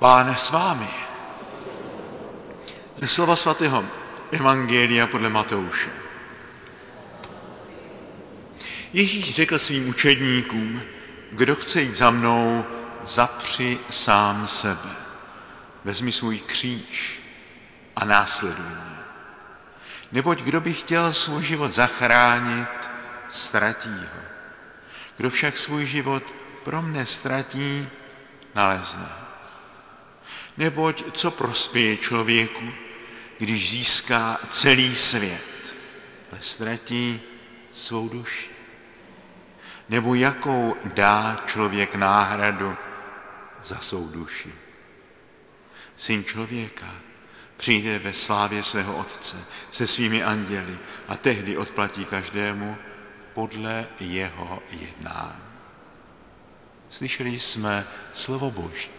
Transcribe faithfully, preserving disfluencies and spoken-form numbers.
Pán s vámi. Slova svatého Evangelia podle Matouše. Ježíš řekl svým učedníkům, kdo chce jít za mnou, zapři sám sebe. Vezmi svůj kříž a následuj mě. Neboť kdo by chtěl svůj život zachránit, ztratí ho. Kdo však svůj život pro mne ztratí, nalezne ho. Neboť co prospěje člověku, když získá celý svět, ale ztratí svou duši? Nebo jakou dá člověk náhradu za svou duši? Syn člověka přijde ve slávě svého Otce se svými anděli a tehdy odplatí každému podle jeho jednání. Slyšeli jsme slovo Boží.